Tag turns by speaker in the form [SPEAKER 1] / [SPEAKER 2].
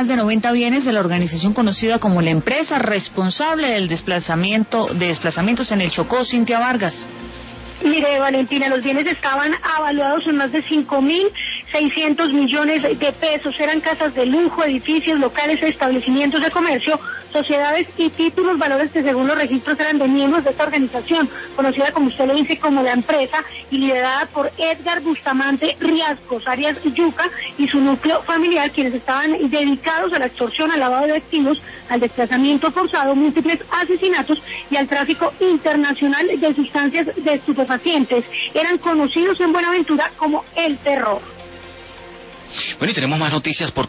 [SPEAKER 1] más de 90 bienes de la organización conocida como la empresa responsable del desplazamientos en el Chocó. Cintia Vargas.
[SPEAKER 2] Mire, Valentina, los bienes estaban avaluados en más de 5.600 millones de pesos. Eran casas de lujo, edificios, locales, establecimientos de comercio, sociedades y títulos, valores que según los registros eran de miembros de esta organización, conocida como usted lo dice como la empresa, y liderada por Edgar Bustamante Riascos, Arias Yuca, y su núcleo familiar, quienes estaban dedicados a la extorsión, al lavado de activos, al desplazamiento forzado, múltiples asesinatos y al tráfico internacional de sustancias de estupefacientes. Eran conocidos en Buenaventura como el terror.
[SPEAKER 3] Bueno, y tenemos más noticias porque